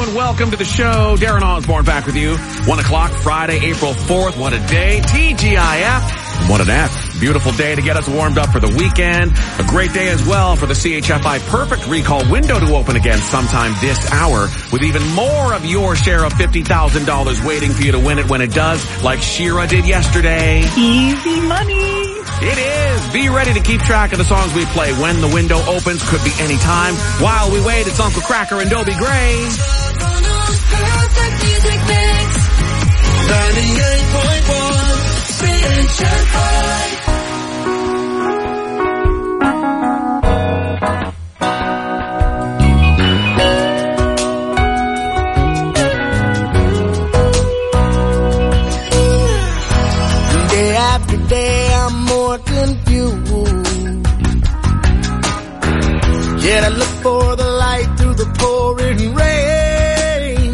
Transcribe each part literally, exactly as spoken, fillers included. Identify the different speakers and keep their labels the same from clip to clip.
Speaker 1: everyone. Welcome to the show. Darren Osborne back with you. One o'clock, Friday, April fourth. What a day. T G I F. What an F. Beautiful day to get us warmed up for the weekend. A great day as well for the C H F I Perfect Recall window to open again sometime this hour, with even more of your share of fifty thousand dollars waiting for you to win it when it does, like Shira did yesterday.
Speaker 2: Easy money.
Speaker 1: It is. Be ready to keep track of the songs we play when the window opens. Could be any time. While we wait, it's Uncle Cracker and Dobie Gray.
Speaker 3: Perfect Music Mix. ninety-eight point one C H F I.
Speaker 4: Day after day, I'm more confused. Yet I look for the light through the pouring rain.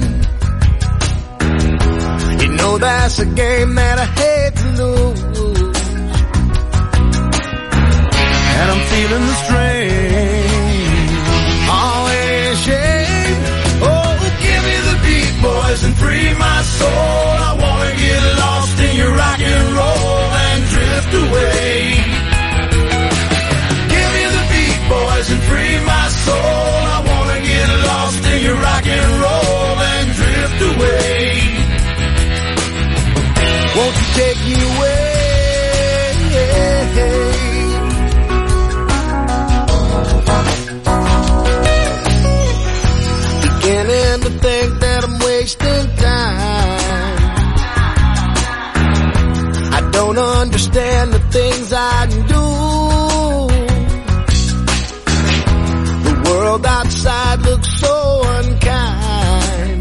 Speaker 4: You know that's a game that I hate to lose. And I'm feeling the strain. Always shame. Oh, give me the beat, boys, and free my soul. I wanna get lost in your rock and roll and drift away. Give me the beat, boys, and free my soul. I wanna get lost in your rock and roll and drift away. Won't you take me away? Beginning to think that I'm wasting time. I don't understand the things I do. The world outside looks so unkind,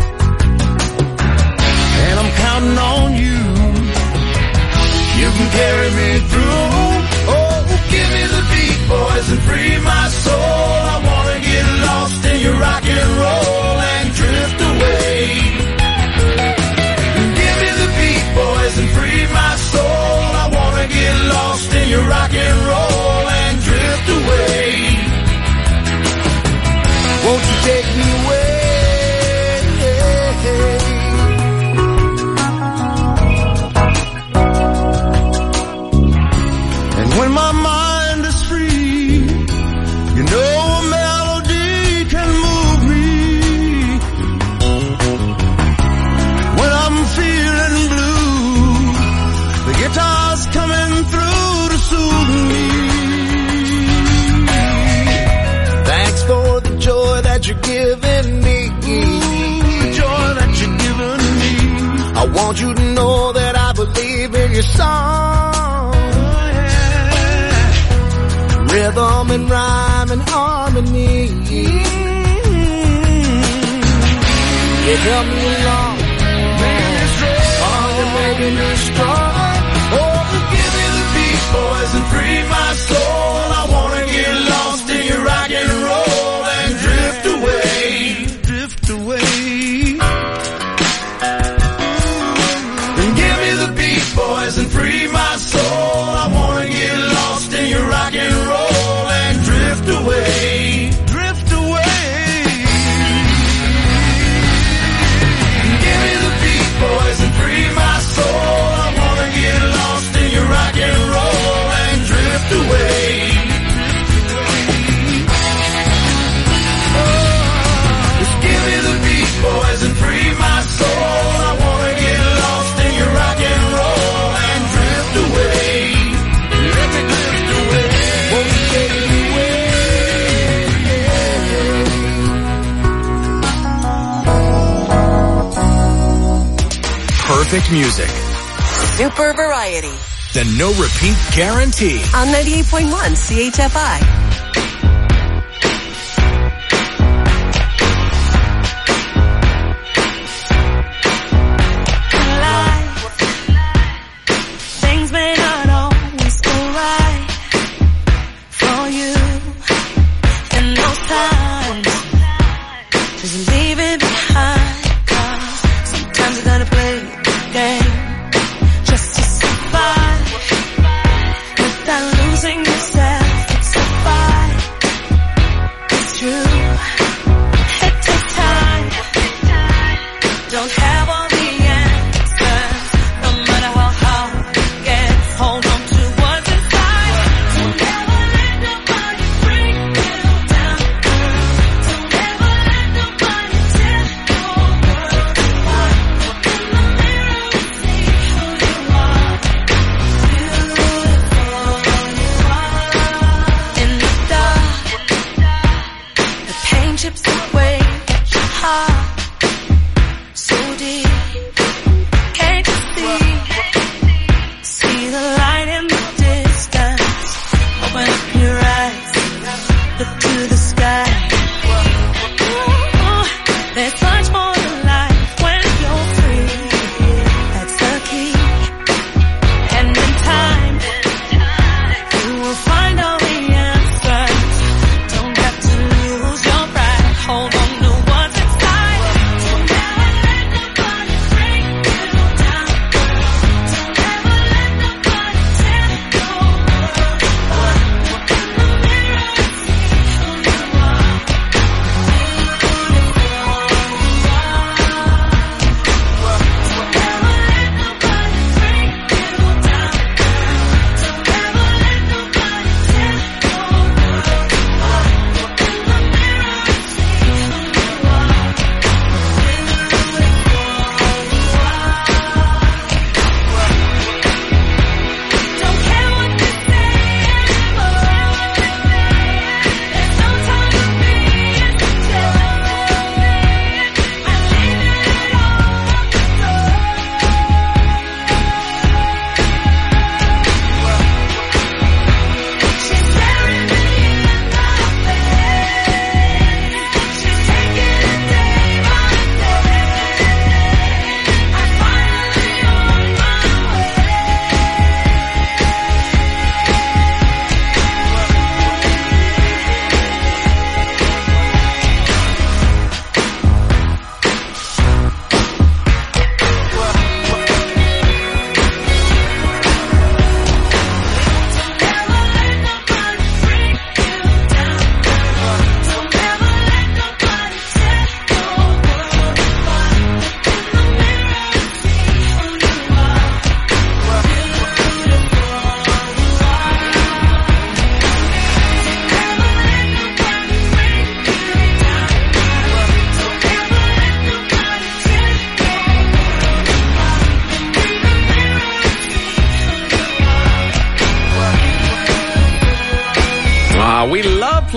Speaker 4: and I'm counting on you. You can carry me through. Oh, give me the beat, boys, and free my soul. I wanna get lost in your rock and roll and drift away. Give me the beat, boys, and free my soul. I wanna get lost in your rock and roll and drift away. Won't you take me away? And when my mind is free, you know a melody can move me. When I'm feeling blue, the guitar's coming through to soothe me. Thanks for the joy that you're giving me. The joy that you're giving me. I want you to know that I believe in your song. Rhythm and rhyme and harmony. You help me along. Oh, you're making me strong. Oh, give me the beat, boys, and free my soul. I wanna get lost in your rock and roll and drift away. Drift away. And give me the beat, boys, and free my soul. I wanna get lost in your rock and roll and drift away. Drift away. Give me the beat, boys, and free my soul. I wanna get lost in your rock and roll and drift away. Oh, just give me the beat, boys, and free my soul. I wanna get lost in your rock and roll and drift away. Let me drift away. Won't you take me away?
Speaker 5: Perfect music.
Speaker 6: Super variety.
Speaker 5: The no repeat guarantee.
Speaker 6: On ninety-eight point one C H F I.
Speaker 3: It takes time.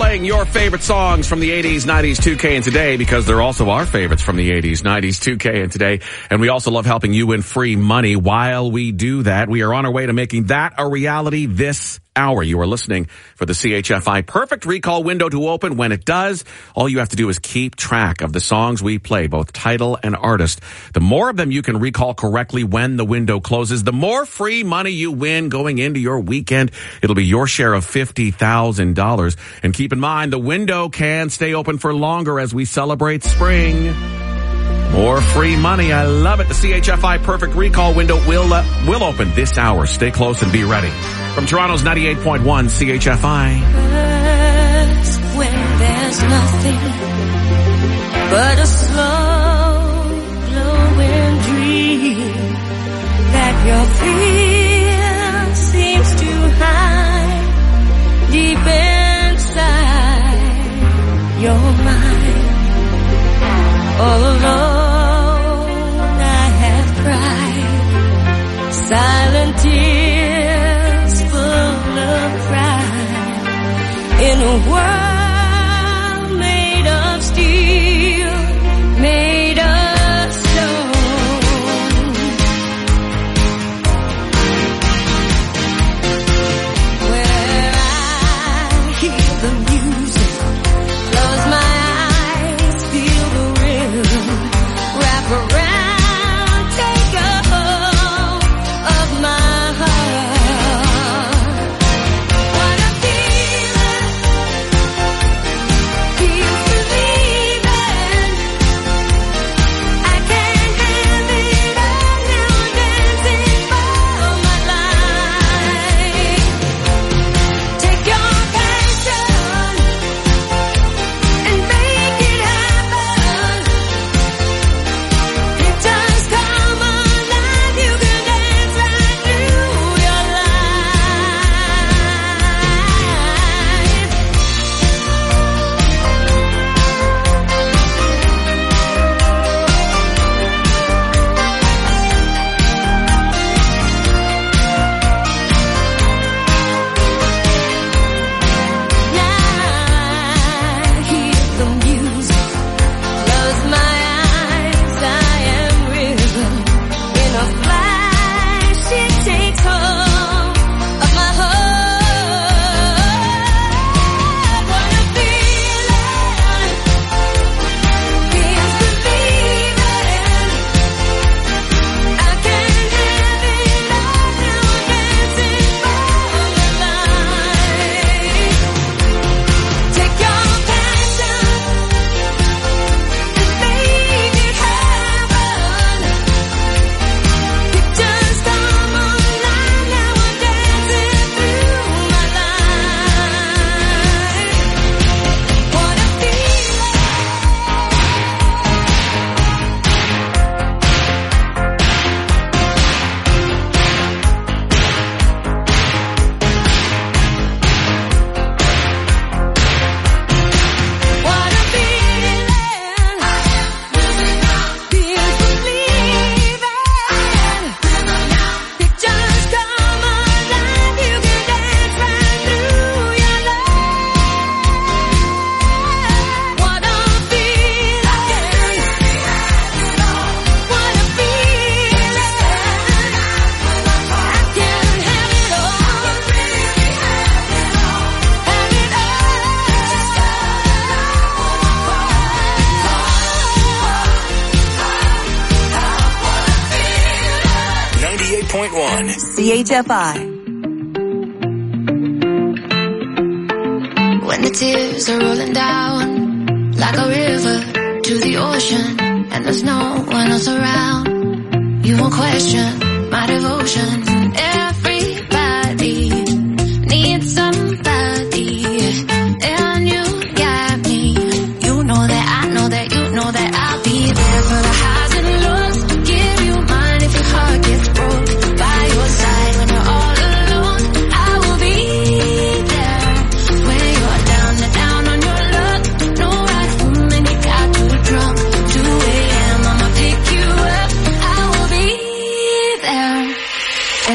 Speaker 1: playing your favorite songs from the eighties, nineties, two K, and today, because they're also our favorites from the eighties, nineties, two K, and today. And we also love helping you win free money while we do that. We are on our way to making that a reality this hour. You are listening for the C H F I Perfect Recall window to open. When it does, all you have to do is keep track of the songs we play, both title and artist. The more of them you can recall correctly when the window closes, the more free money you win going into your weekend. It'll be your share of fifty thousand dollars. And keep in mind, the window can stay open for longer as we celebrate spring. More free money. I love it. The C H F I Perfect Recall window will uh, will open this hour. Stay close and be ready. From Toronto's ninety-eight point one C H F I.
Speaker 3: When there's nothing but a slow glowing dream that your fear seems to hide deep inside your mind. All alone I have cried silent tears full of pride in a world made of steel, made of stone. Where I hear the music, close my eyes, feel the rhythm, wrap around, take a hold of my heart. What a feeling, feels believing. I can't have it all now, dancing for my life. Take your passion and make it happen. It just come alive, you can dance right through your I hear the music, close my eyes, I am rhythm. In a flash, it takes hold of my heart. What a feeling, feels believing. I can't have it all now, dancing for my life. Take your passion and make it happen. It just come alive, now I'm dancing through my life. What a feeling. What a feeling, feels believing. It just come alive, you can dance right through your life. What a feeling, what a feeling. I can have it all, have it
Speaker 5: ninety-eight point one.
Speaker 6: C H F I.
Speaker 2: When the tears are rolling down like a river to the ocean, and there's no one else around, you won't question my devotion. Everybody needs somebody, and you got me. You know that I know that you know that I'll be there for the highs and lows. Give you mine if your heart gets broke. By your side when you're all alone, I will be there. When you're down and down on your luck, no ride home and you got too drunk. two a.m. I'ma pick you up, I will be there.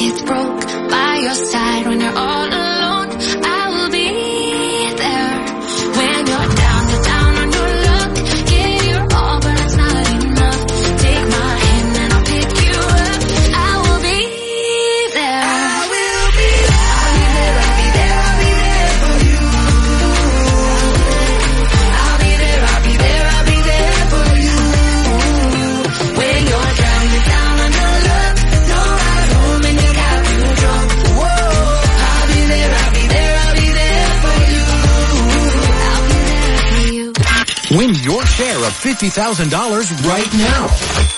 Speaker 2: it's broke. By your side when you're all alone, I will be there. When you're down, you're down on your luck. Give your all, but it's not enough. Take my hand and I'll pick you up. I will be there. I will be there. I'll be there, I'll be there, I'll be there for you. I'll be there, I'll be there, I'll be there for you. When you're down, you're down on your luck. No ride home and you got you drunk. Whoa, I'll be there, I'll be there, I'll be there for you. I'll be there for you.
Speaker 5: Win your share of fifty thousand dollars right now.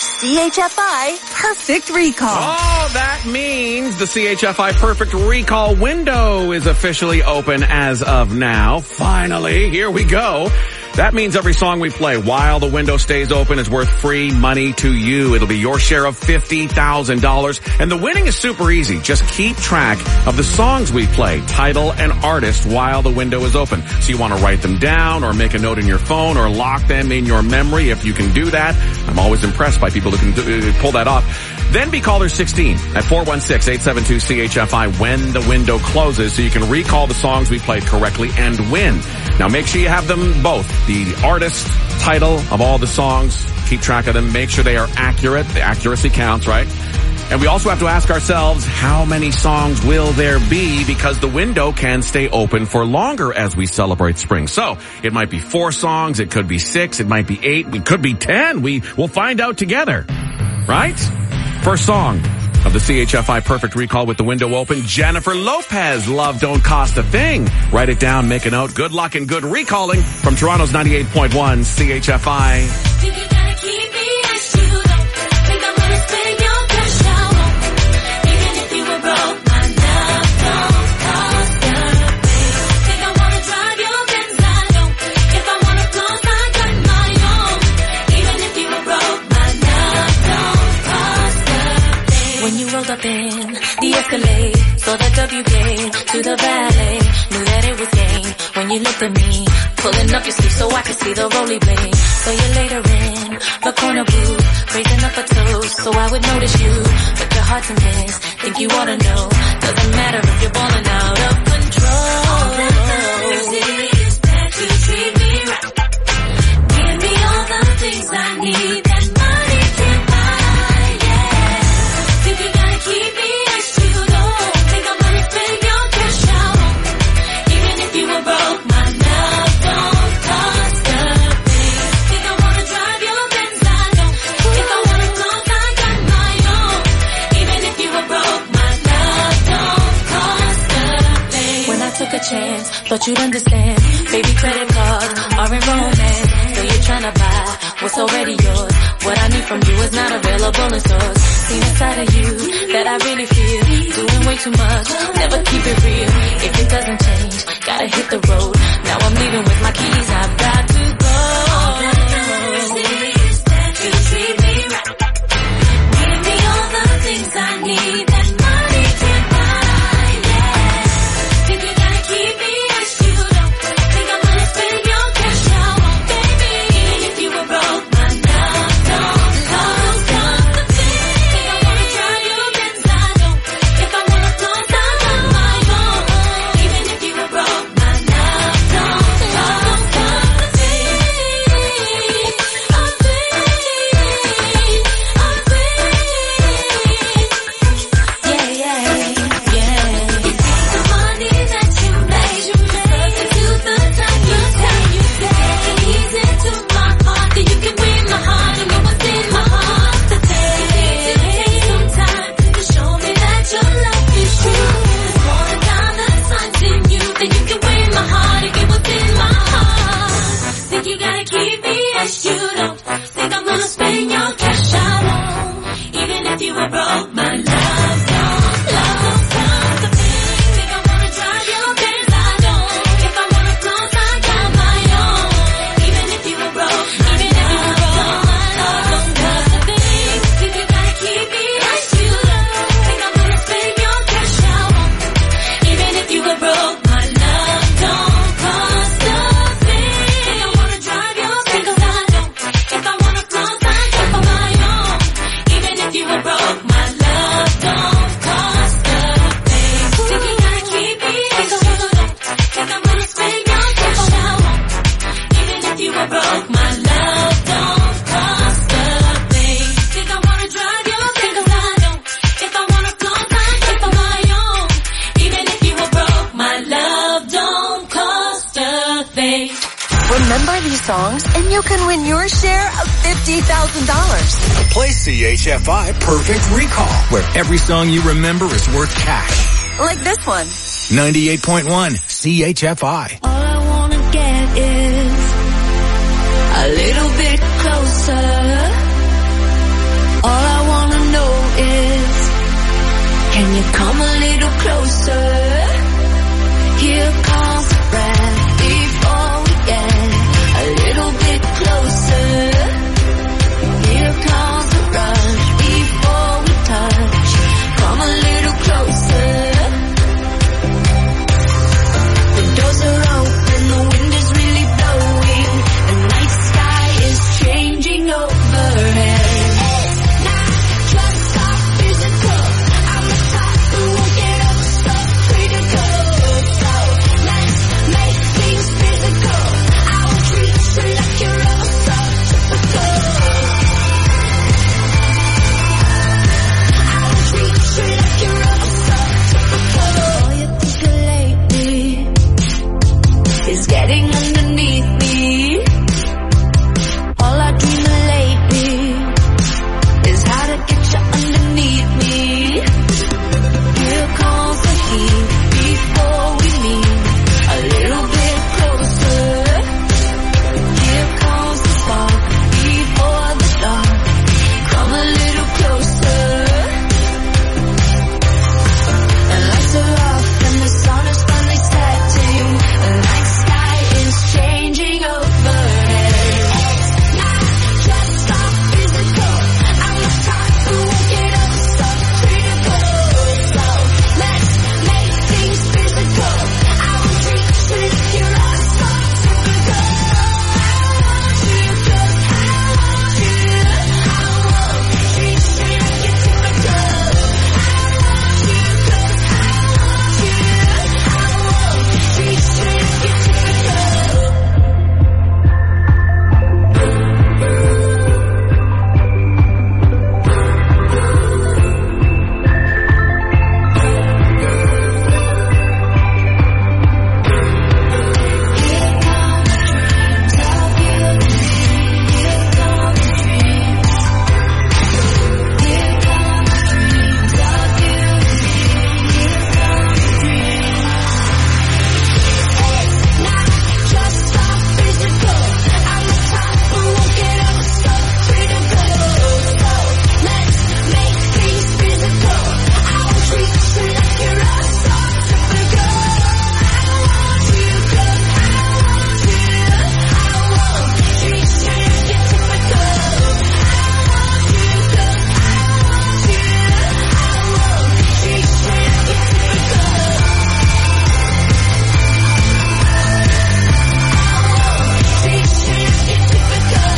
Speaker 6: C H F I Perfect Recall.
Speaker 1: Oh, that means the C H F I Perfect Recall window is officially open as of now. Finally, here we go. That means every song we play while the window stays open is worth free money to you. It'll be your share of fifty thousand dollars. And the winning is super easy. Just keep track of the songs we play, title and artist, while the window is open. So you want to write them down or make a note in your phone or lock them in your memory if you can do that. I'm always impressed by people who can do, uh, pull that off. Then be caller sixteen at four one six, eight seven two, C H F I when the window closes so you can recall the songs we played correctly and win. Now make sure you have them both. The artist, title of all the songs, keep track of them, make sure they are accurate. The accuracy counts, right? And we also have to ask ourselves, how many songs will there be? Because the window can stay open for longer as we celebrate spring. So it might be four songs, it could be six, it might be eight, it could be ten. We will find out together, right? First song of the C H F I Perfect Recall with the window open, Jennifer Lopez, Love Don't Cost a Thing. Write it down, make a note. Good luck and good recalling from Toronto's ninety-eight point one C H F I.
Speaker 2: Think you gotta keep me as you don't think I'm gonna spend your cash out. Even if you were broke, my love don't cost a thing. Think I wanna drive your Benz, I don't. If I wanna close, I got my own. Even if you were broke, my love don't cost a thing. When you rolled up in the Escalade, saw the W K to the valet, knew that it was game. When you looked at me, pulling up your sleeve so I could see the rolly blade. So you later in the corner booth, raising up a toast so I would notice you. But your heart's a mess, think you ought to know. Doesn't matter if you're balling out of control. All that matters is that you treat me right. Give me all the things I need that money can't buy, yeah. Think you gotta keep me as you don't think I'm gonna spend your cash out. Even if you were broke, my love don't cost a thing. Think I wanna drive your Benz, I don't. If I wanna clothes, I got my own. Even if you were broke, my love don't cost a thing. When I took a chance, thought you'd understand. Baby, credit cards are in romance. So you're trying to buy what's already yours. What I need from you is not available in stores. Seen a side of you that I really feel. Doing way too much, never keep it real. If it doesn't change, gotta hit the road. Now I'm leaving with my keys, I've got to go. All that matters is that you treat me right. Give me all the things I need that money can't buy, yeah. Think you gotta keep me as you don't think I'm gonna spend your cash out, baby. Even if you were broke, my love don't cost a thing. Think I wanna drive your Benz, I don't. If I wanna clothes, I got my own. Even if you were broke, my love don't cost a
Speaker 6: Remember these songs and you can win your share of fifty thousand dollars.
Speaker 5: Play C H F I Perfect Recall, where every song you remember is worth cash.
Speaker 6: Like this one.
Speaker 5: ninety-eight point one C H F I.
Speaker 3: All I wanna get is a little bit closer. All I wanna know is, can you come a little closer? Here comes the breath before we get a little bit closer. Here comes the rush before we touch. Come a little closer. The doors are open, the wind is really blowing. The night sky is changing overhead. It's not just our physical. I'm the type who won't get up so critical. So let's make things physical. I will treat you like you're all so typical. I will treat you like you're all so typical. All you think of lately is getting underneath me. All I dream of lately is how to get you underneath me. Here comes the heat before we meet a little bit closer. Here comes the spark before the dark. Come a little closer. The lights are off and the sun is finally setting. The night sky is changing overhead. It's not just our physical. I'm the type who won't get up so critical. So let's make things physical. I will treat you like you're all so typical. I want you 'cause I want you. I won't treat you like you're typical. I want you 'cause I want you. I won't treat you like you're typical. Just our physical. I'm the type who won't get up so critical. So let's make things physical. I will treat you like you're all so typical. I want you 'cause I want you. I won't treat you like you're typical. I want you 'cause I want you. I won't treat you like you're typical. Treat you like you're typical.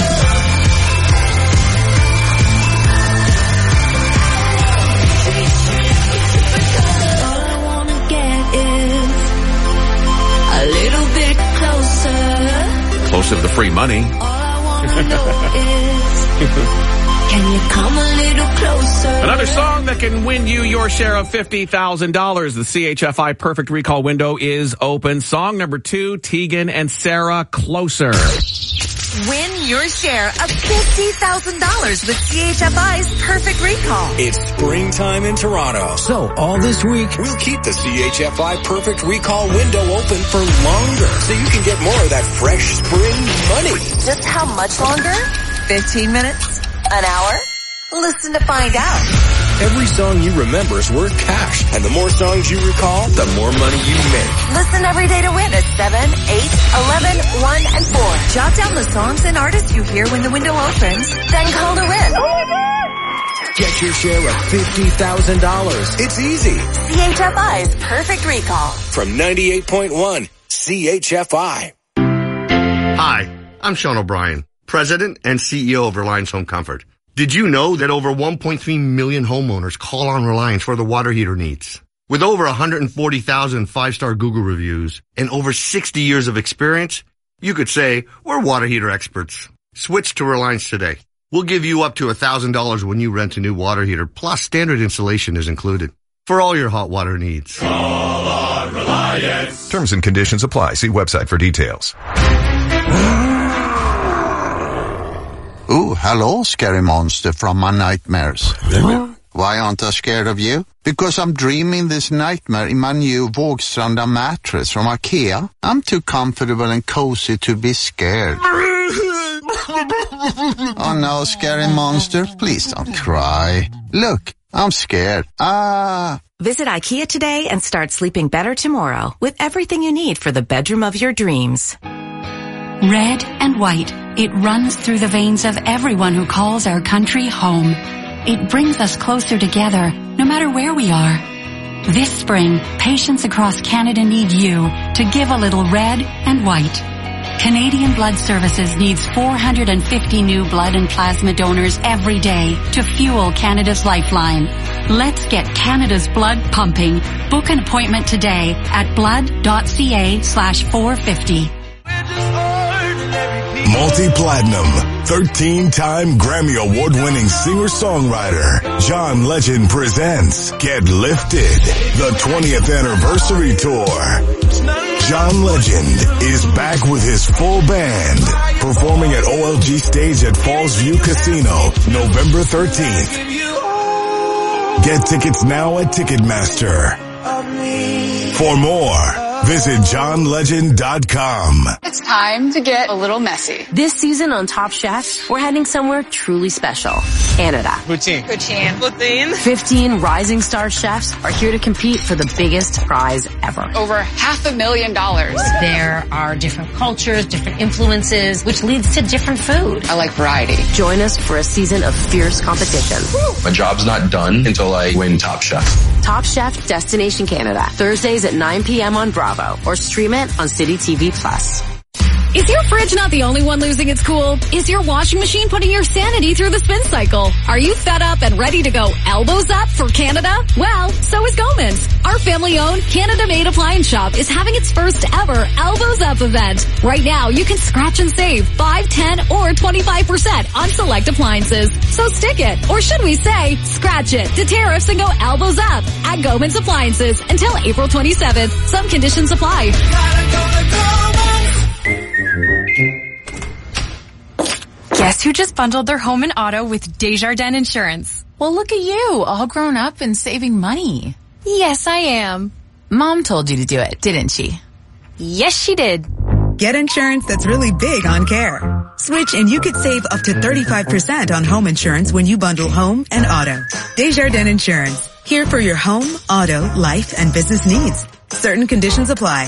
Speaker 3: Treat you like you're typical. All I wanna get is a little bit closer.
Speaker 1: Closer to the free money.
Speaker 3: All I wanna know is, can you come a little closer?
Speaker 1: Another song that can win you your share of fifty thousand dollars. The C H F I Perfect Recall window is open. Song number two, Tegan and Sarah, Closer.
Speaker 6: Win your share of fifty thousand dollars with C H F I's Perfect Recall.
Speaker 5: It's springtime in Toronto. So all this week, we'll keep the C H F I Perfect Recall window open for longer so you can get more of that fresh spring money.
Speaker 6: Just how much longer? fifteen minutes? An hour? Listen to find out.
Speaker 5: Every song you remember is worth cash. And the more songs you recall, the more money you make.
Speaker 6: Listen every day to win at seven, eight, eleven, one, and four. Jot down the songs and artists you hear when the window opens, then call to win.
Speaker 5: Get your share of fifty thousand dollars. It's easy.
Speaker 6: C H F I's Perfect Recall.
Speaker 5: From ninety-eight point one C H F I.
Speaker 7: Hi, I'm Sean O'Brien, President and C E O of Reliance Home Comfort. Did you know that over one point three million homeowners call on Reliance for their water heater needs? With over one hundred forty thousand five-star Google reviews and over sixty years of experience, you could say we're water heater experts. Switch to Reliance today. We'll give you up to one thousand dollars when you rent a new water heater, plus standard installation is included. For all your hot water needs.
Speaker 8: Call on Reliance. Terms and conditions apply. See website for details. Ooh, hello, scary monster from my nightmares. Why aren't I scared of you? Because I'm dreaming this nightmare in my new Vågstranda mattress from IKEA. I'm too comfortable and cozy to be scared. Oh no, scary monster, please don't cry. Look, I'm scared. Ah.
Speaker 6: Visit IKEA today and start sleeping better tomorrow with everything you need for the bedroom of your dreams.
Speaker 9: Red and white, it runs through the veins of everyone who calls our country home. It brings us closer together, no matter where we are. This spring, patients across Canada need you to give a little red and white. Canadian Blood Services needs four hundred fifty new blood and plasma donors every day to fuel Canada's lifeline. Let's get Canada's blood pumping. Book an appointment today at blood.ca slash 450.
Speaker 10: Multi-platinum, thirteen-time Grammy Award-winning singer-songwriter John Legend presents Get Lifted, the twentieth anniversary tour. John Legend is back with his full band, performing at O L G Stage at Falls View Casino, November thirteenth. Get tickets now at Ticketmaster. For more, visit john legend dot com.
Speaker 11: It's time to get a little messy.
Speaker 12: This season on Top Chef, we're heading somewhere truly special. Canada.
Speaker 11: Poutine. Poutine. Poutine.
Speaker 12: fifteen rising star chefs are here to compete for the biggest prize ever.
Speaker 11: Over half a million dollars.
Speaker 12: There are different cultures, different influences, which leads to different food.
Speaker 11: I like variety.
Speaker 12: Join us for a season of fierce competition.
Speaker 13: My job's not done until I win Top Chef.
Speaker 12: Top Chef Destination Canada. Thursdays at nine p.m. on Bravo or stream it on City T V Plus.
Speaker 14: Is your fridge not the only one losing its cool? Is your washing machine putting your sanity through the spin cycle? Are you fed up and ready to go elbows up for Canada? Well, so is Goman's. Our family-owned, Canada-made appliance shop is having its first ever Elbows Up event. Right now, you can scratch and save five, ten, or twenty-five percent on select appliances. So stick it, or should we say, scratch it, to tariffs and go elbows up at Goman's Appliances until April twenty-seventh. Some conditions apply.
Speaker 15: Guess who just bundled their home and auto with Desjardins Insurance?
Speaker 16: Well, look at you, all grown up and saving money.
Speaker 15: Yes, I am.
Speaker 16: Mom told you to do it, didn't she?
Speaker 15: Yes, she did.
Speaker 17: Get insurance that's really big on care. Switch and you could save up to thirty-five percent on home insurance when you bundle home and auto. Desjardins Insurance. Here for your home, auto, life, and business needs. Certain conditions apply.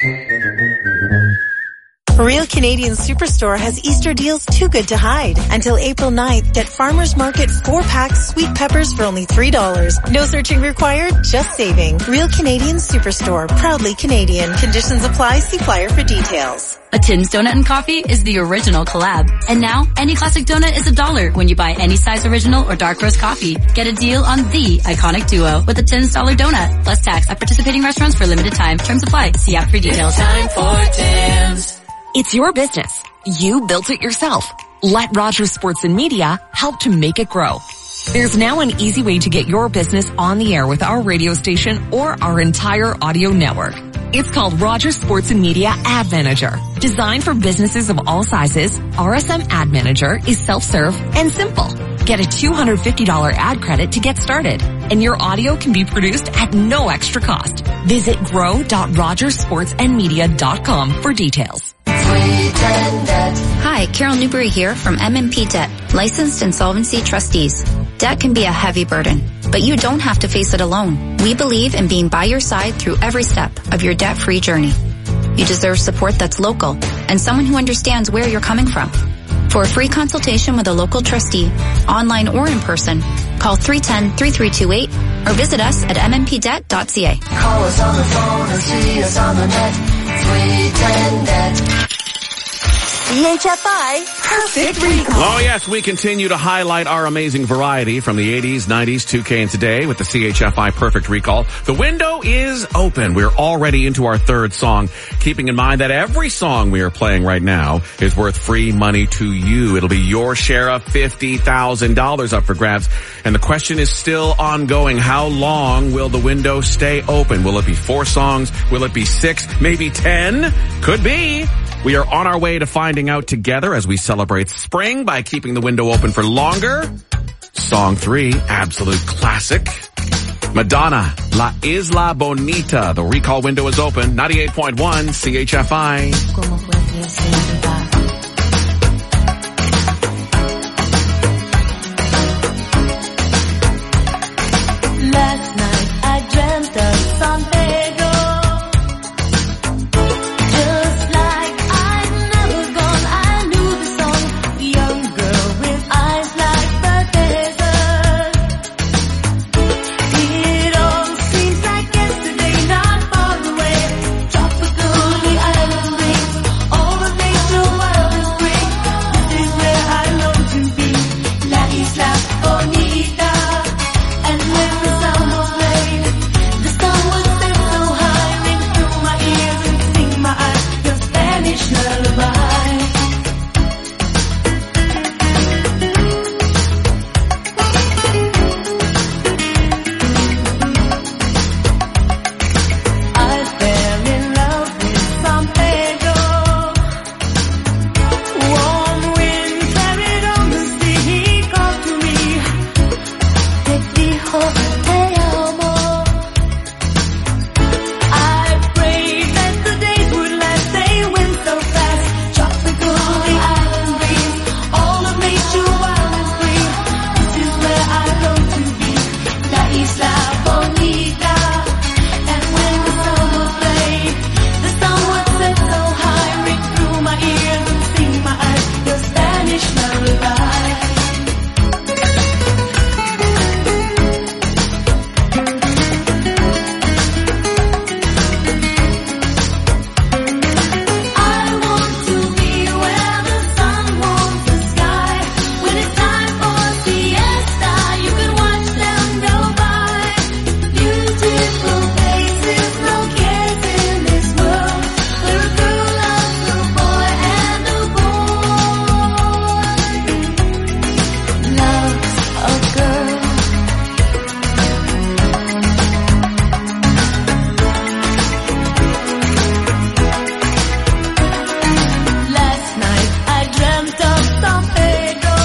Speaker 6: Real Canadian Superstore has Easter deals too good to hide. Until April ninth, get Farmer's Market four-pack sweet peppers for only three dollars. No searching required, just saving. Real Canadian Superstore, proudly Canadian. Conditions apply, see flyer for details.
Speaker 18: A Tim's Donut and Coffee is the original collab. And now, any classic donut is a dollar when you buy any size original or dark roast coffee. Get a deal on the iconic duo with a Tim's Dollar Donut. Plus tax at participating restaurants for a limited time. Terms apply. See app for details.
Speaker 19: Time for Tim's. It's your business. You built it yourself. Let Rogers Sports and Media help to make it grow. There's now an easy way to get your business on the air with our radio station or our entire audio network. It's called Rogers Sports and Media Ad Manager. Designed for businesses of all sizes, R S M Ad Manager is self-serve and simple. Get a two hundred fifty dollars ad credit to get started, and your audio can be produced at no extra cost. Visit grow dot rogers sports and media dot com for details.
Speaker 20: Hi, Carol Newberry here from M M P Debt, licensed insolvency trustees. Debt can be a heavy burden, but you don't have to face it alone. We believe in being by your side through every step of your debt-free journey. You deserve support that's local and someone who understands where you're coming from. For a free consultation with a local trustee, online or in person, call three one zero, three three two eight or visit us at m m p debt dot c a.
Speaker 4: Call us on the phone or see us on the net. three ten debt.
Speaker 6: C H F I Perfect Recall.
Speaker 1: Oh, yes, we continue to highlight our amazing variety from the eighties, nineties, two K, and today with the C H F I Perfect Recall. The window is open. We're already into our third song, keeping in mind that every song we are playing right now is worth free money to you. It'll be your share of fifty thousand dollars up for grabs. And the question is still ongoing. How long will the window stay open? Will it be four songs? Will it be six? Maybe ten? Could be. We are on our way to finding out together as we celebrate spring by keeping the window open for longer. Song three, absolute classic. Madonna, La Isla Bonita. The recall window is open. ninety-eight point one C H F I.
Speaker 3: Last night I dreamt of San Pedro, just like I'd never gone. I knew the song, the young girl with eyes like the desert. It all seems like yesterday, not far away. Tropical, the island breeze, all of nature wild and free. This is where I long to be, La Isla Bonita. And when the sound was played, the sun would set so high, ring through my ears and sing my eyes, your Spanish lullaby. I fell in love with San Pedro. Warm wind carried on the sea, he called to me. Te dijo te amo. I prayed that the days would last, they went so fast. Tropical, the island breeze, all of nature wild and free. This is where I long to be, La Isla Bonita. And when the sun would play, the sun would set so high, ring through my ears and sing my eyes, your Spanish lullaby. I want to be where the sun warms the sky. When it's time for siesta, you can watch them go by. Beautiful faces, no cares in this world. Where a girl loves a boy and a boy loves a girl. Last night I dreamt of San Pedro.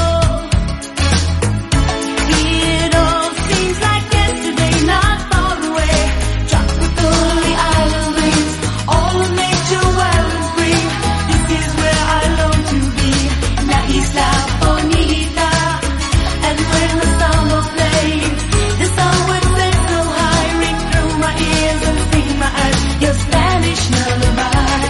Speaker 3: It all seems like yesterday, not far away. Tropical, the island breeze, all of nature wild and free. This is where I long to be, La Isla Bonita. And when the sun will play, the sun would set so high, ring through my ears and sing my eyes, your Spanish lullaby.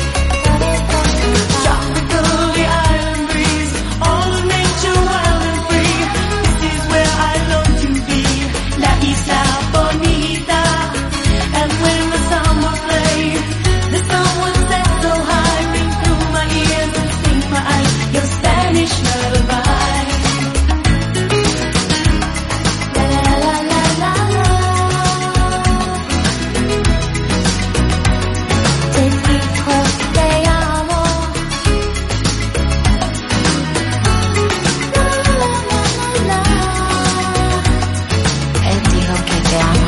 Speaker 3: Tropical, the island breeze, all of nature wild and free. This is where I long to be, La Isla Bonita. And when the sun will play, the sun would set so high, ring through my ears and sing my eyes, your Spanish lullaby. La la la la la la. Te dijo te amo. La la la la la. Él dijo que te ama.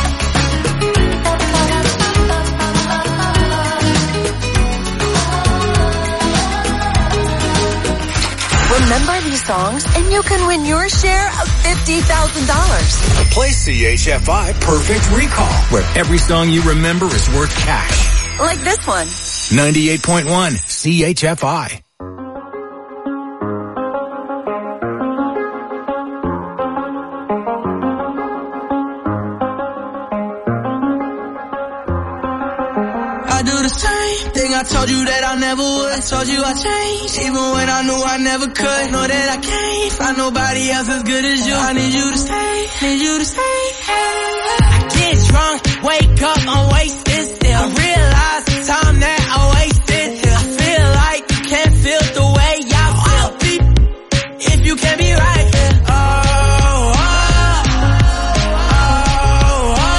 Speaker 19: Remember these songs and you can win your share of fifty thousand dollars.
Speaker 5: Play C H F I Perfect Recall, where every song you remember is worth cash.
Speaker 19: Like this one.
Speaker 5: ninety-eight point one C H F I.
Speaker 4: I do the same thing I told you that I never would. I told you I changed, even when I knew I never could. Know that I can't find nobody else as good as you. I need you to stay, need you to stay. I get drunk, wake up, I'm wasted still. I realize the time that I wasted here. I feel like you can't feel the way I feel. If you can be right here. Oh, oh, oh, oh,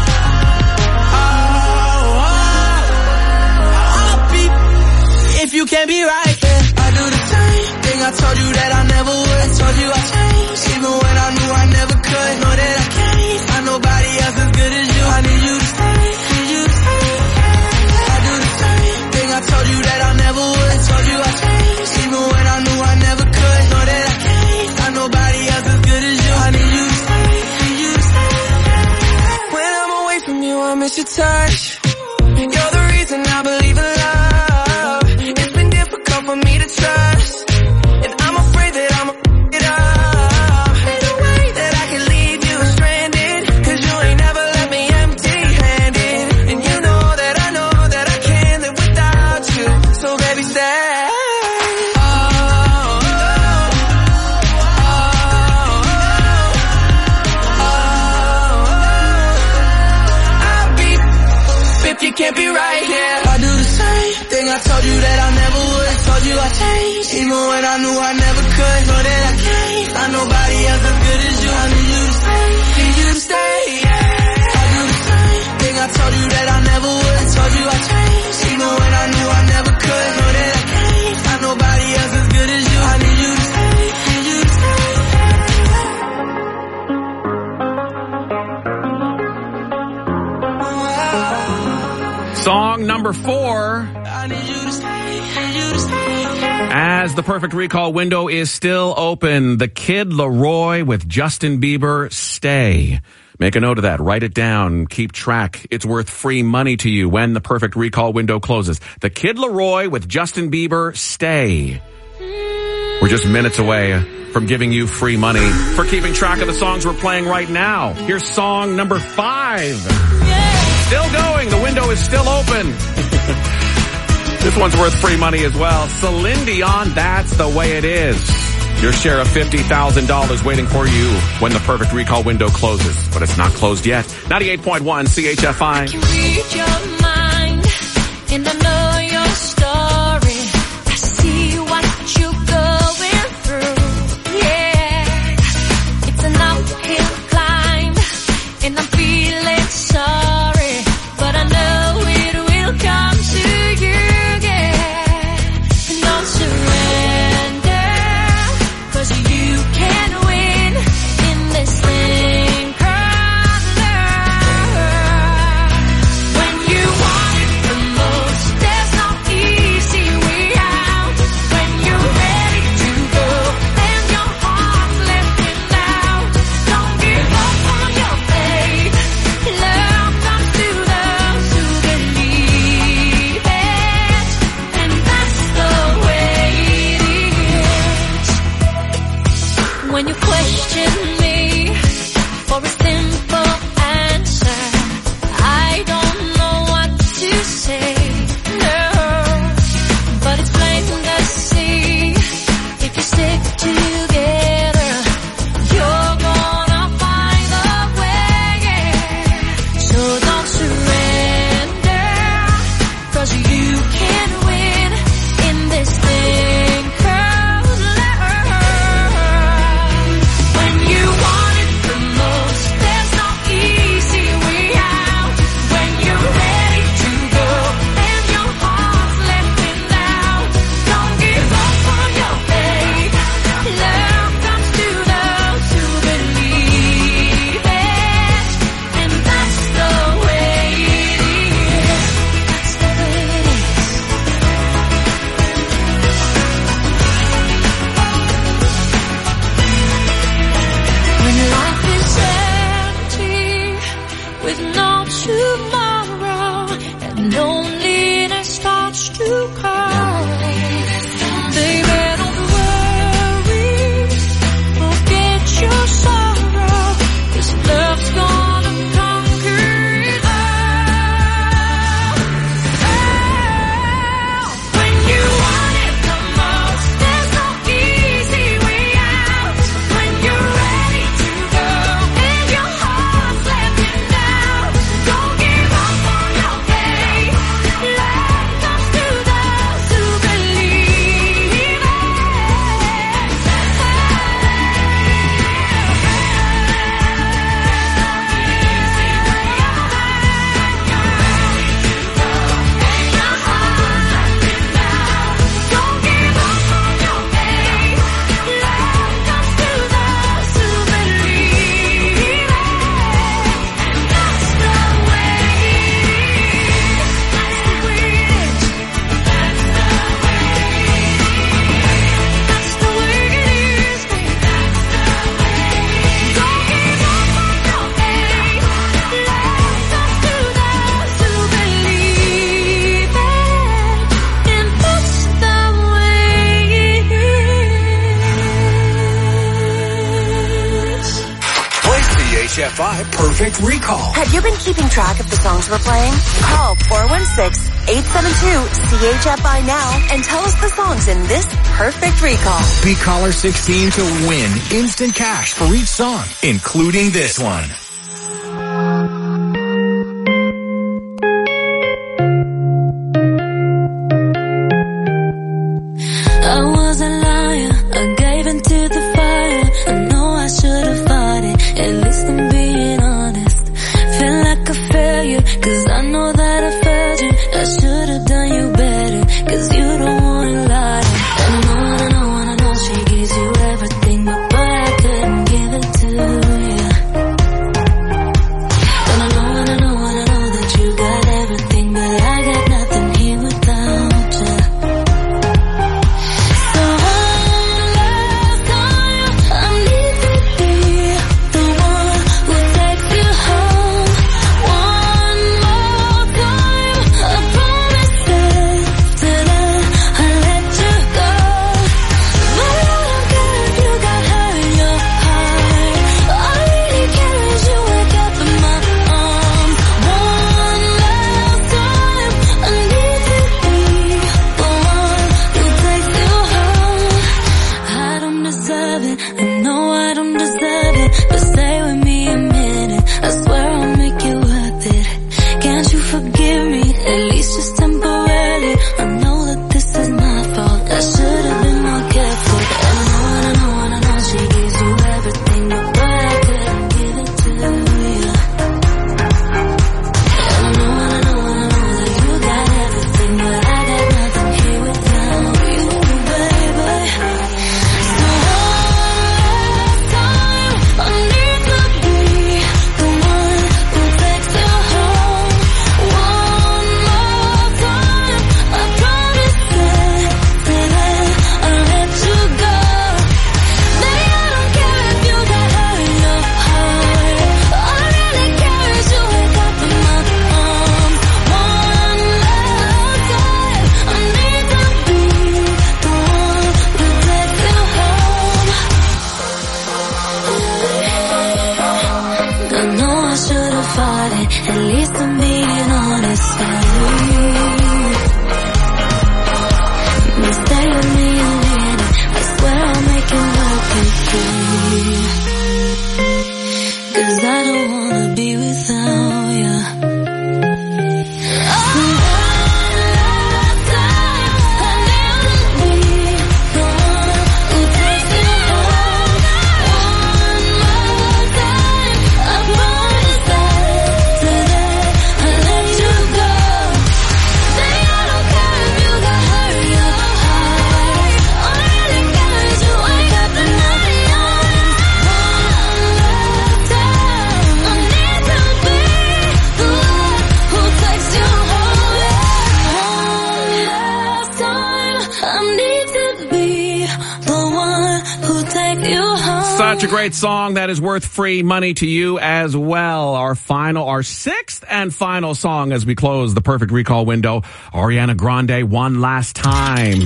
Speaker 4: oh, oh. I'll be if you can be right here. I do the same thing I told you that I never would. I told you I changed, even when I knew I never could. Know that I can't find nobody else as good as you. I need you to stay, need you your touch. You're the reason I believe in love. It's been difficult for me to trust, and I'm afraid that I'm a it up. Ain't no way that I can leave you stranded, cause you ain't never left me empty-handed. And you know that I know that I can't live without you. So baby, stay. You can't be right here. I do the same thing I told you that I never would. Told you I changed, even when I knew I never could. Know that I can't find nobody else as good as you. I need you to stay, need you to stay, yeah. I do the same thing I told you that I never would. Told you I changed, even when I knew I never could. Know that I can't find nobody else as good as you. I need you to stay, need you to stay.
Speaker 1: Song number four. As the perfect recall window is still open, the Kid Laroi with Justin Bieber, Stay. Make a note of that. Write it down. Keep track. It's worth free money to you when the perfect recall window closes. The Kid Laroi with Justin Bieber, Stay. We're just minutes away from giving you free money for keeping track of the songs we're playing right now. Here's song number five. Still going. The window is still open. This one's worth free money as well. Celine Dion, That's the Way It Is. Your share of fifty thousand dollars waiting for you when the perfect recall window closes. But it's not closed yet. ninety-eight point one C H F I.
Speaker 3: I can read your mind, and I know your story. I see what you're going through. Yeah, it's an uphill climb, and I'm feeling sorry. But I know it will come to you, yeah. And don't surrender, cause you can win in this thing called love. When you want it the most, there's no
Speaker 5: F I Perfect Recall.
Speaker 21: Have you been keeping track of the songs we're playing? Call four one six, eight seven two, C H F I now and tell us the songs in this Perfect Recall.
Speaker 5: Be caller sixteen to win instant cash for each song, including this one.
Speaker 3: I was a liar, I gave into the fire. I know I should have fought it, at least I'm being honest. Feel like a failure, cause I know that I failed you. I should have done you better, cause you don't wanna lie. And I know, and I know, and I know she gives you everything, but boy, I couldn't give it to you. And I know, and I know, and I know that you got everything, but I got nothing here without you.
Speaker 1: Such a great song that is worth free money to you as well. Our final, our sixth and final song as we close the Perfect Recall window. Ariana Grande, One Last Time.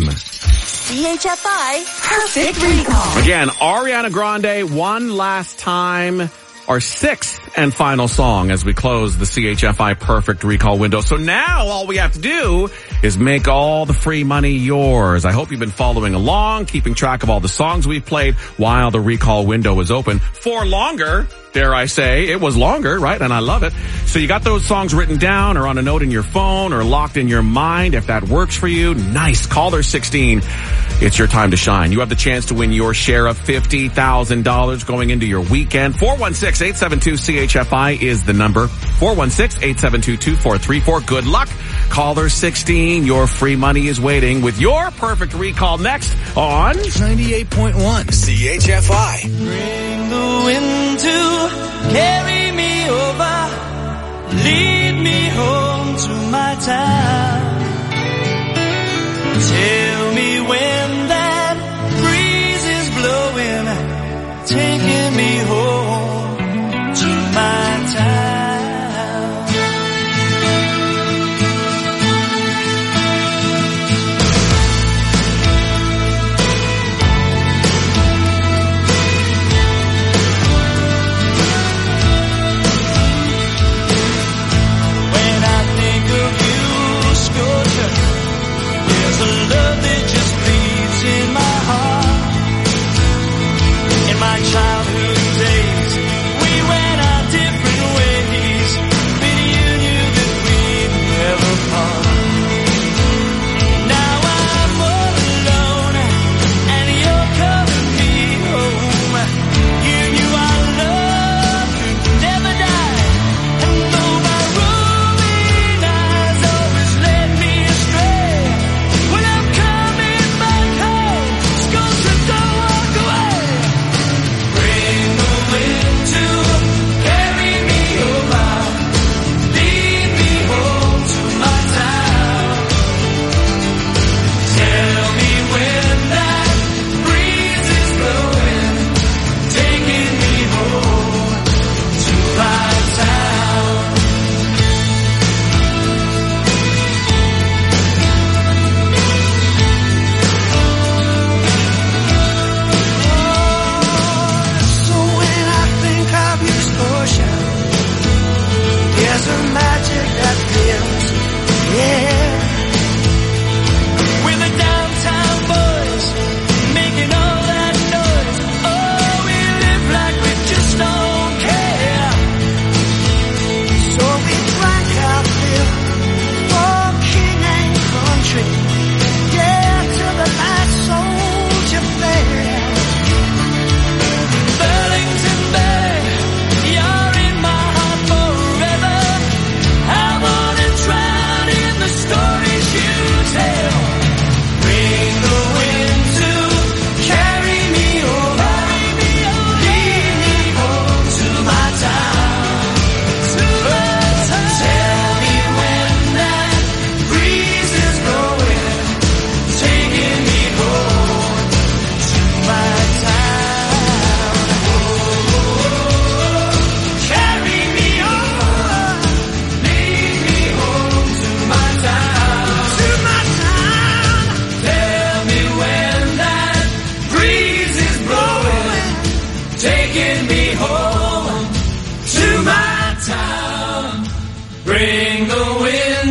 Speaker 21: C H F I Perfect Recall.
Speaker 1: Again, Ariana Grande, One Last Time. Our sixth and final song as we close the C H F I Perfect Recall window. So now all we have to do is make all the free money yours. I hope you've been following along, keeping track of all the songs we've played while the recall window is open for longer. Dare I say, it was longer, right? And I love it. So you got those songs written down or on a note in your phone or locked in your mind. If that works for you, nice. Caller sixteen. It's your time to shine. You have the chance to win your share of fifty thousand dollars going into your weekend. four one six, eight seven two, C H F I is the number. four one six, eight seven two, two four three four. Good luck. Caller sixteen, your free money is waiting with your Perfect Recall next on
Speaker 5: ninety-eight point one C H F I.
Speaker 4: Bring the wind to carry me over, lead me home to my town. Tell me when that breeze is blowing, taking me home to my town.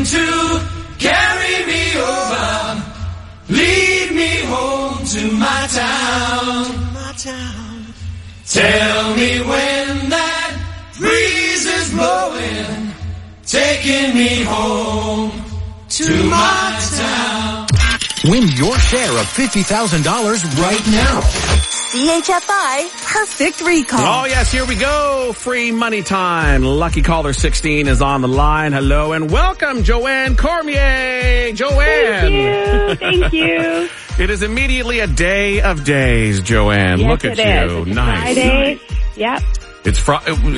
Speaker 4: Willing to carry me over, lead me home to my town. My town. Tell me when that breeze is blowing, taking me home to my town.
Speaker 5: Win your share of fifty thousand dollars right now.
Speaker 21: C H F I Perfect Recall.
Speaker 1: Oh, yes, here we go. Free money time. Lucky caller sixteen is on the line. Hello and welcome, Joanne Cormier. Joanne.
Speaker 2: Thank you. Thank you.
Speaker 1: It is immediately a day of days, Joanne.
Speaker 2: Yes,
Speaker 1: Look at
Speaker 2: it
Speaker 1: you.
Speaker 2: Is. It's
Speaker 1: nice.
Speaker 2: Friday. Yep.
Speaker 1: It's fr-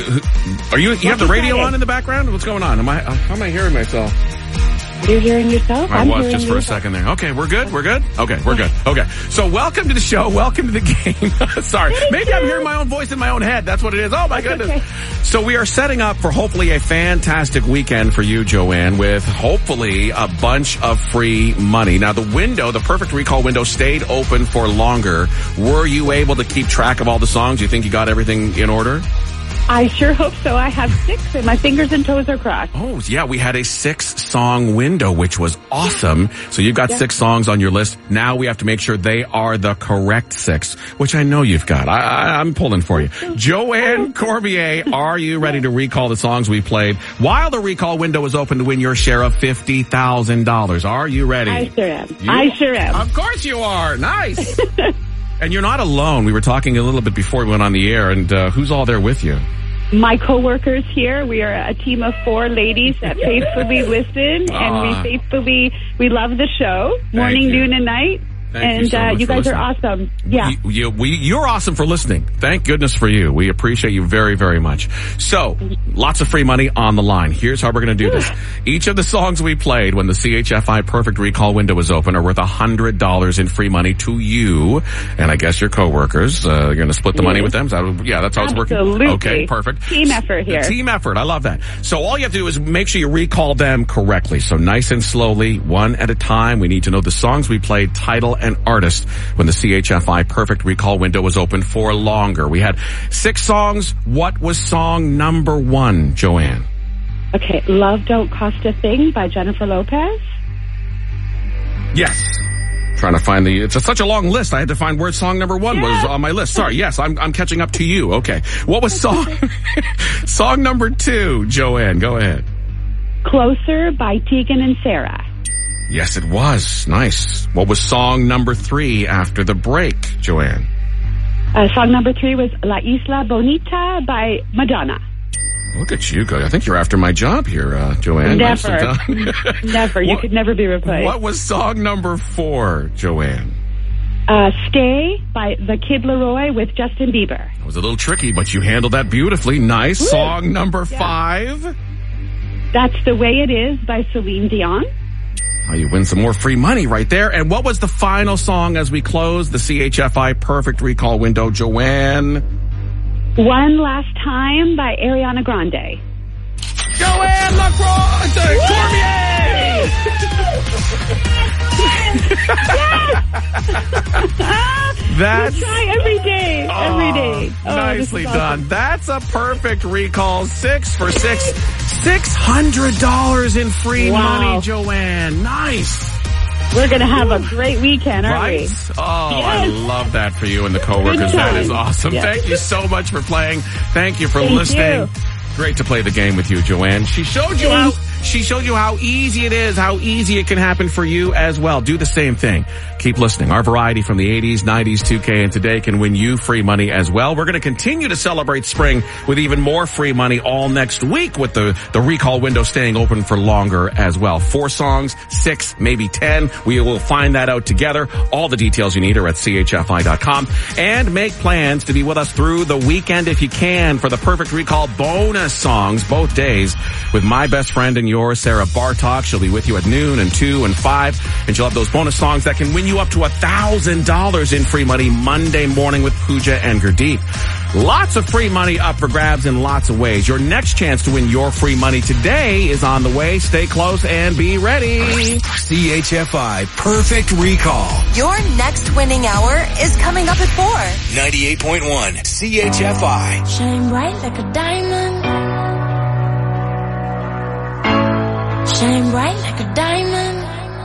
Speaker 1: Are you, you have the radio on in the background? What's going on? Am I, how am I hearing myself?
Speaker 2: You're hearing yourself?
Speaker 1: I
Speaker 2: I'm
Speaker 1: was
Speaker 2: hearing
Speaker 1: just for a
Speaker 2: yourself.
Speaker 1: second there. Okay, we're good? We're good? Okay, we're good. Okay. So welcome to the show. Welcome to the game. Sorry.
Speaker 2: Thank
Speaker 1: Maybe
Speaker 2: you.
Speaker 1: I'm hearing my own voice in my own head. That's what it is. Oh my
Speaker 2: That's
Speaker 1: goodness.
Speaker 2: okay.
Speaker 1: So we are setting up for hopefully a fantastic weekend for you, Joanne, with hopefully a bunch of free money. Now the window, the Perfect Recall window stayed open for longer. Were you able to keep track of all the songs? You think you got everything in order?
Speaker 2: I sure hope so. I have six and my fingers and toes are crossed.
Speaker 1: Oh, yeah, we had a six-song window, which was awesome. So you've got
Speaker 2: Yeah.
Speaker 1: six songs on your list. Now we have to make sure they are the correct six, which I know you've got. I, I, I'm pulling for you. Joanne Cormier, are you ready to recall the songs we played while the recall window is open to win your share of fifty thousand dollars? Are you ready?
Speaker 2: I sure am.
Speaker 1: You-
Speaker 2: I sure am.
Speaker 1: Of course you are. Nice. And you're not alone. We were talking a little bit before we went on the air, and uh, who's all there with you?
Speaker 2: My coworkers here, we are a team of four ladies that faithfully listen,
Speaker 1: Ah.
Speaker 2: and we faithfully, we love the show, morning,
Speaker 1: you.
Speaker 2: noon, and night.
Speaker 1: Thank you
Speaker 2: and
Speaker 1: so
Speaker 2: uh,
Speaker 1: much
Speaker 2: you
Speaker 1: for
Speaker 2: guys
Speaker 1: listening.
Speaker 2: are awesome. Yeah.
Speaker 1: You, you, we, you're awesome for listening. Thank goodness for you. We appreciate you very, very much. So, lots of free money on the line. Here's how we're going to do this. Each of the songs we played when the C H F I Perfect Recall window was open are worth one hundred dollars in free money to you, and I guess your coworkers. Uh, you're going to split the money with them? Is that, yeah, that's how it's working.
Speaker 2: Absolutely.
Speaker 1: Okay, perfect.
Speaker 2: Team effort here.
Speaker 1: Team effort. I love that. So all you have to do is make sure you recall them correctly. So nice and slowly, one at a time. We need to know the songs we played, title, and artist when the C H F I Perfect Recall window was open for longer. We had six songs. What was song number one, Joanne?
Speaker 2: Okay, Love Don't Cost a Thing by Jennifer Lopez.
Speaker 1: Yes. Trying to find the, it's a, such a long list. I had to find where song number one
Speaker 2: Yeah.
Speaker 1: was on my list. Sorry. Yes, I'm, I'm catching up to you. Okay. What was song, song number two, Joanne? Go ahead.
Speaker 2: Closer by Tegan and Sarah.
Speaker 1: Yes, it was. Nice. What was song number three after the break, Joanne?
Speaker 2: Uh, song number three was La Isla Bonita by Madonna.
Speaker 1: Look at you go. I think you're after my job here, uh, Joanne.
Speaker 2: Never.
Speaker 1: Nicely done.
Speaker 2: Never. You
Speaker 1: What-
Speaker 2: could never be replaced.
Speaker 1: What was song number four, Joanne?
Speaker 2: Uh, Stay by The Kid Laroi with Justin Bieber.
Speaker 1: It was a little tricky, but you handled that beautifully. Nice.
Speaker 2: Woo.
Speaker 1: Song number
Speaker 2: Yeah.
Speaker 1: five.
Speaker 2: That's The Way It Is by Celine Dion.
Speaker 1: Oh, you win some more free money right there. And what was the final song as we close the C H F I Perfect Recall window, Joanne?
Speaker 2: One Last Time by Ariana Grande.
Speaker 1: Joanne Lacroix That's
Speaker 2: We try every day. every day. Oh,
Speaker 1: nicely
Speaker 2: this is awesome.
Speaker 1: done. That's a perfect recall. Six for six. Six hundred dollars in free
Speaker 2: Wow.
Speaker 1: money, Joanne. Nice.
Speaker 2: We're going to have a great weekend, aren't
Speaker 1: Right?
Speaker 2: we?
Speaker 1: Oh, I
Speaker 2: Yes.
Speaker 1: love that for you and the coworkers.
Speaker 2: Good
Speaker 1: That is
Speaker 2: time.
Speaker 1: awesome.
Speaker 2: Yes.
Speaker 1: Thank you so much for playing. Thank you for
Speaker 2: Thank
Speaker 1: listening.
Speaker 2: you.
Speaker 1: Great to play the game with you, Joanne. She showed you how she showed you how easy it is, how easy it can happen for you as well. Do the same thing. Keep listening. Our variety from the eighties, nineties, two K, and today can win you free money as well. We're going to continue to celebrate spring with even more free money all next week with the, the recall window staying open for longer as well. Four songs, six, maybe ten. We will find that out together. All the details you need are at C H F I dot com. And make plans to be with us through the weekend if you can for the Perfect Recall bonus songs both days with my best friend and yours, Sarah Bartok. She'll be with you at noon and two and five, and she'll have those bonus songs that can win you up to a thousand dollars in free money Monday morning with Pooja and Gurdeep. Lots of free money up for grabs in lots of ways. Your next chance to win your free money today is on the way. Stay close and be ready.
Speaker 5: C H F I Perfect Recall.
Speaker 21: Your next winning hour is coming up at four.
Speaker 5: ninety-eight point one C H F I.
Speaker 3: Shine bright like a diamond. shine bright like a diamond.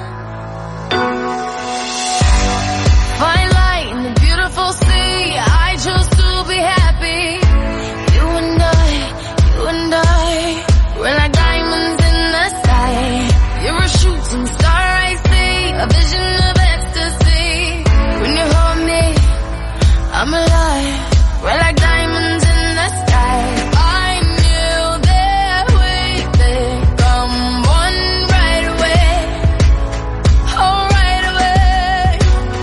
Speaker 3: Fine light in the beautiful sea, I chose to be happy. You and I, you and I, we're like diamonds in the sky. You're a shooting star, I see, a vision of ecstasy. When you hold me, I'm alive. We're like diamonds in the sky. I knew that we could come one right away. Oh, right away.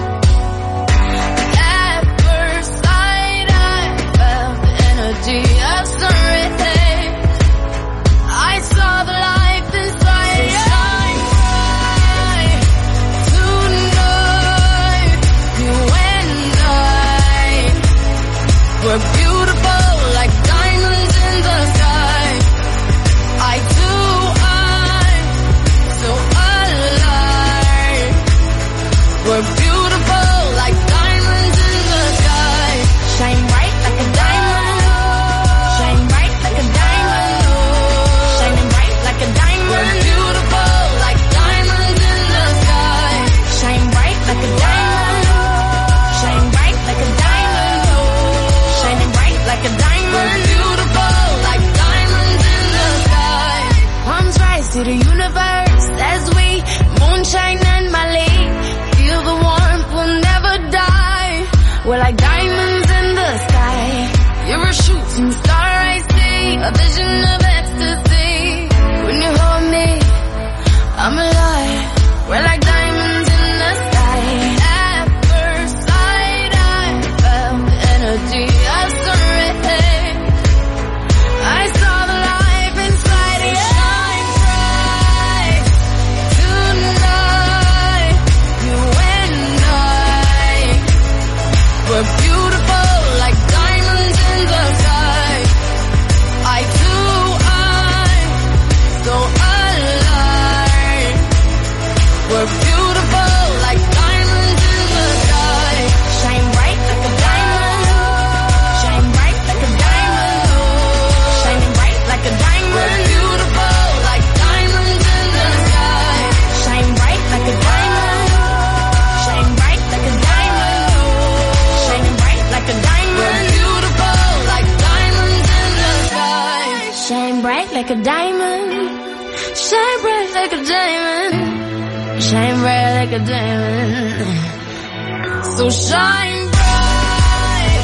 Speaker 3: At first sight, I felt the energy of sun rays. I saw the life inside you. Shine bright tonight. You and I, we're beautiful like diamonds in the sky. I too, I'm so alive. We're beautiful like diamonds in the sky. Shine bright like a diamond. Shine bright like a diamond. Shining bright like a diamond. We're beautiful like diamonds in the sky. Shine bright like a diamond. Shine bright like a diamond. Shining bright like a diamond. We're beautiful like diamonds in the sky. Palms rise to the universe as we moonshine and Mali. Feel the warmth, we'll never die. We're like diamonds in the sky. You're a shooting star, I see, a vision of ecstasy. When you hold me, I'm alive. We're like diamonds in the sky. At first sight, I felt the energy of sun rays. I saw the life inside you. Shine bright tonight. You and I, we're beautiful like diamonds in the sky. I too, I'm so alive. We're beautiful like diamonds in the sky. Shine bright like a diamond. Shine bright like a diamond. Shining bright like a diamond. We're beautiful like diamonds in the sky. Shine bright like a diamond. Shine bright like a diamond. Shining bright like a diamond. We're beautiful like diamonds in the sky. Shine bright like a diamond. Shine bright like a diamond. Shine bright like a diamond. So shine bright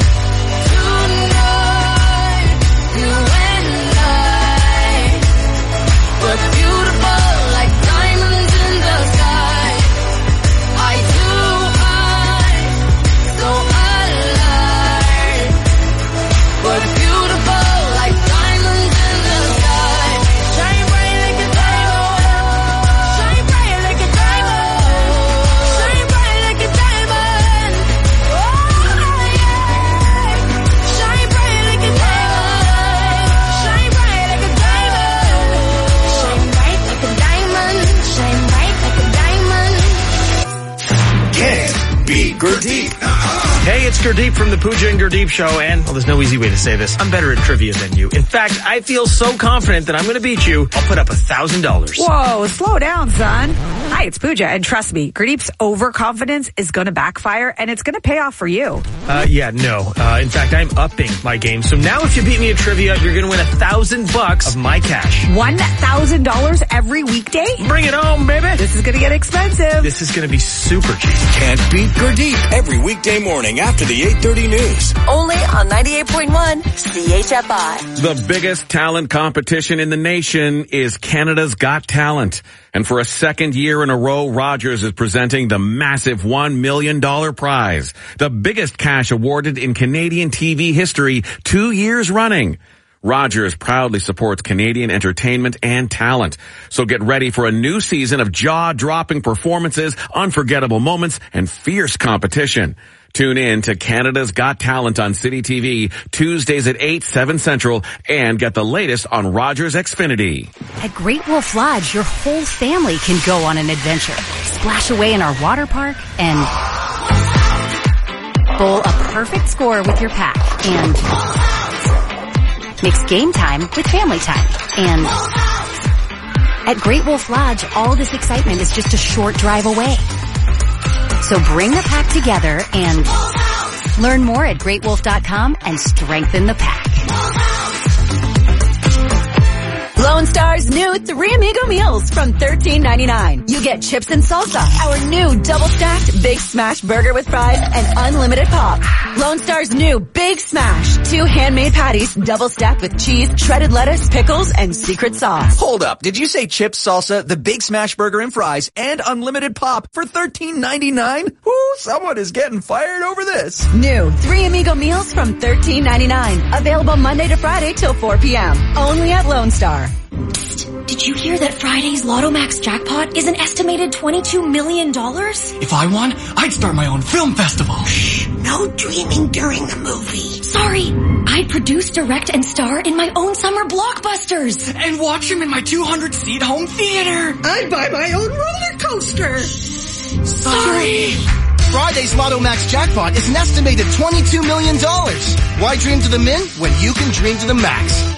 Speaker 3: tonight. You and I, we're beautiful like diamonds in the sky. I too, I'm so alive. We're beautiful like diamonds in the sky. Shine bright like a diamond. Shine bright like a diamond. Shine bright like a diamond. Oh, yeah. Shine bright like a diamond. Shine bright like a diamond. Shine bright like a diamond. Shine bright like a diamond.
Speaker 5: Can't beat Gurdeep.
Speaker 7: Hey, it's Gurdeep from the Pooja and Gurdeep Show, and, well, there's no easy way to say this. I'm better at trivia than you. In fact, I feel so confident that I'm going to beat you, I'll put up a thousand dollars.
Speaker 22: Whoa, slow down, son. Hi, it's Pooja, and trust me, Gurdeep's overconfidence is going to backfire, and it's going to pay off for you.
Speaker 7: Uh, yeah, no. Uh, in fact, I'm upping my game. So now if you beat me at trivia, you're going to win a thousand bucks of my cash.
Speaker 22: One thousand dollars every weekday?
Speaker 7: Bring it home, baby.
Speaker 22: This is going to get expensive.
Speaker 7: This is going to be super cheap.
Speaker 5: Can't beat Gurdeep every weekday morning after the eight thirty news.
Speaker 21: Only on ninety-eight point one C H F I.
Speaker 1: The biggest talent competition in the nation is Canada's Got Talent. And for a second year in a row, Rogers is presenting the massive one million dollars prize, the biggest cash awarded in Canadian T V history two years running. Rogers proudly supports Canadian entertainment and talent. So get ready for a new season of jaw-dropping performances, unforgettable moments, and fierce competition. Tune in to Canada's Got Talent on City T V Tuesdays at eight, seven Central, and get the latest on Rogers Xfinity.
Speaker 9: At Great Wolf Lodge, your whole family can go on an adventure. Splash away in our water park and bowl a perfect score with your pack and mix game time with family time and
Speaker 8: At Great Wolf Lodge, all this excitement is just a short drive away. So bring the pack together and learn more at great wolf dot com and strengthen the pack.
Speaker 22: Lone Star's new Three Amigo meals from thirteen ninety-nine. You get chips and salsa, our new double-stacked Big Smash burger with fries, and unlimited pop. Lone Star's new Big Smash, two handmade patties, double-stacked with cheese, shredded lettuce, pickles, and secret sauce.
Speaker 10: Hold up, did you say chips, salsa, the Big Smash burger and fries, and unlimited pop for thirteen ninety-nine? Ooh, someone is getting fired over this.
Speaker 22: New Three Amigo meals from thirteen ninety-nine. Available Monday to Friday till four p.m. Only at Lone Star.
Speaker 8: Psst, did you hear that Friday's Lotto Max jackpot is an estimated twenty-two million dollars?
Speaker 23: If I won, I'd start my own film festival.
Speaker 8: Shh, no dreaming during the movie. Sorry, I'd produce, direct, and star in my own summer blockbusters.
Speaker 23: And watch them in my two hundred seat home theater.
Speaker 24: I'd buy my own roller coaster.
Speaker 23: Sorry.
Speaker 25: Friday's Lotto Max jackpot is an estimated twenty-two million dollars. Why dream to the min when you can dream to the max?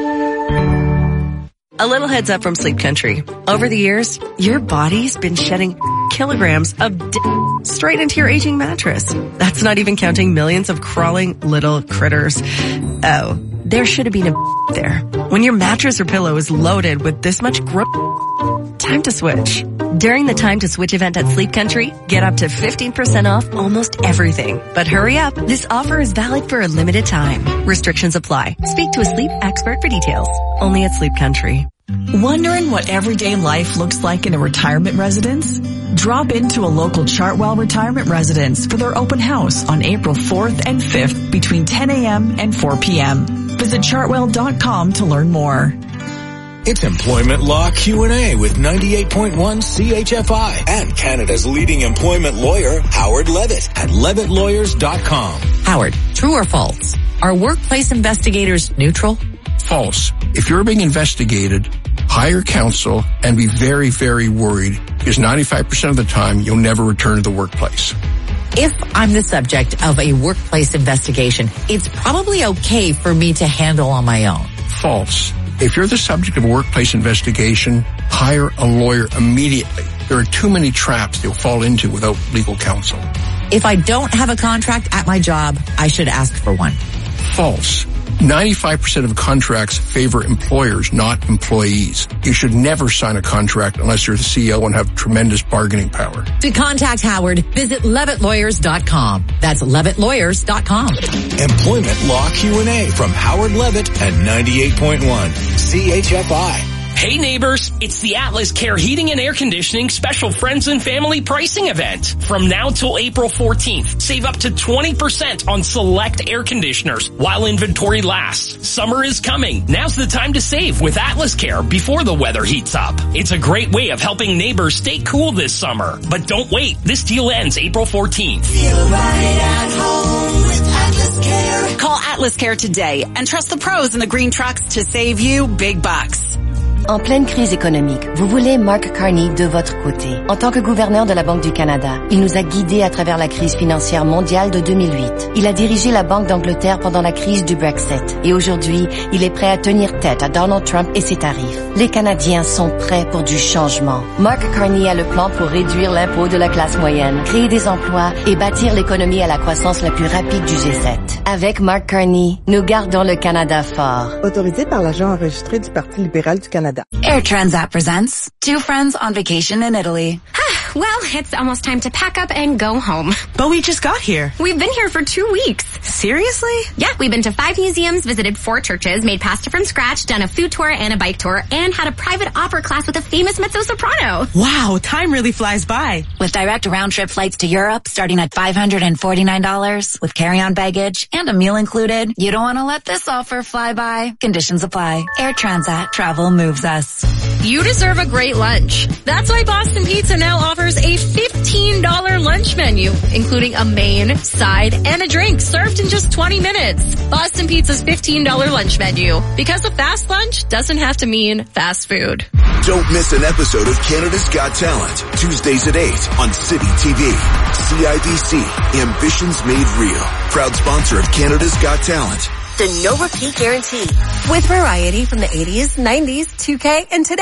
Speaker 26: A little heads up from Sleep Country. Over the years, your body's been shedding kilograms of d- straight into your aging mattress. That's not even counting millions of crawling little critters. Oh, there should have been a there. When your mattress or pillow is loaded with this much growth, time to switch. During the Time to Switch event at Sleep Country, get up to fifteen percent off almost everything. But hurry up, this offer is valid for a limited time. Restrictions apply. Speak to a sleep expert for details. Only at Sleep Country.
Speaker 27: Wondering what everyday life looks like in a retirement residence? Drop into a local Chartwell retirement residence for their open house on April fourth and fifth between ten a.m. and four p.m. Visit chartwell dot com to learn more.
Speaker 5: It's Employment Law Q and A with ninety-eight point one C H F I and Canada's leading employment lawyer, Howard Levitt at levitt lawyers dot com.
Speaker 28: Howard, true or false? Are workplace investigators neutral?
Speaker 29: False. If you're being investigated, hire counsel and be very, very worried because ninety-five percent of the time you'll never return to the workplace.
Speaker 28: If I'm the subject of a workplace investigation, it's probably okay for me to handle on my own.
Speaker 29: False. If you're the subject of a workplace investigation, hire a lawyer immediately. There are too many traps you'll fall into without legal counsel.
Speaker 28: If I don't have a contract at my job, I should ask for one.
Speaker 29: False. ninety-five percent of contracts favor employers, not employees. You should never sign a contract unless you're the C E O and have tremendous bargaining power.
Speaker 28: To contact Howard, visit levitt lawyers dot com. That's levitt lawyers dot com.
Speaker 5: Employment Law Q and A from Howard Levitt at ninety-eight point one C H F I.
Speaker 30: Hey neighbors, it's the Atlas Care Heating and Air Conditioning Special Friends and Family Pricing Event. From now till April fourteenth, save up to twenty percent on select air conditioners while inventory lasts. Summer is coming. Now's the time to save with Atlas Care before the weather heats up. It's a great way of helping neighbors stay cool this summer. But don't wait, this deal ends April fourteenth.
Speaker 4: Feel right at home with Atlas Care.
Speaker 22: Call Atlas Care today and trust the pros in the green trucks to save you big bucks.
Speaker 31: En pleine crise économique, vous voulez Mark Carney de votre côté. En tant que gouverneur de la Banque du Canada, il nous a guidés à travers la crise financière mondiale de deux mille huit. Il a dirigé la Banque d'Angleterre pendant la crise du Brexit. Et aujourd'hui, il est prêt à tenir tête à Donald Trump et ses tarifs. Les Canadiens sont prêts pour du changement. Mark Carney a le plan pour réduire l'impôt de la classe moyenne, créer des emplois et bâtir l'économie à la croissance la plus rapide du G sept. Avec Mark Carney, nous gardons le Canada fort.
Speaker 32: Autorisé par l'agent enregistré du Parti libéral du Canada.
Speaker 33: Air Transat presents Two Friends on Vacation in Italy.
Speaker 34: Well, it's almost time to pack up and go home.
Speaker 22: But we just got here.
Speaker 34: We've been here for two weeks.
Speaker 22: Seriously?
Speaker 34: Yeah, we've been to five museums, visited four churches, made pasta from scratch, done a food tour and a bike tour, and had a private opera class with a famous mezzo-soprano.
Speaker 22: Wow, time really flies by.
Speaker 33: With direct round-trip flights to Europe starting at five hundred forty-nine dollars, with carry-on baggage and a meal included, you don't want to let this offer fly by. Conditions apply. Air Transat. Travel moves us.
Speaker 15: You deserve a great lunch. That's why Boston Pizza now offers a fifteen dollars lunch menu, including a main, side, and a drink served in just twenty minutes. Boston Pizza's fifteen dollars lunch menu. Because a fast lunch doesn't have to mean fast food.
Speaker 35: Don't miss an episode of Canada's Got Talent. Tuesdays at eight on City T V. C I B C. Ambitions Made Real. Proud sponsor of Canada's Got Talent.
Speaker 21: The no repeat guarantee with variety from the eighties, nineties, two K, and today.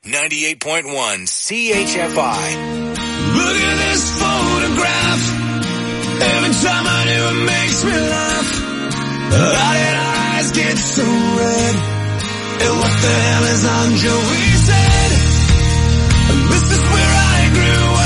Speaker 5: ninety-eight point one C H F I.
Speaker 4: Look at this photograph. Every time I do it makes me laugh. How did our eyes get so red? And what the hell is on Joey's head? And this is where I grew up.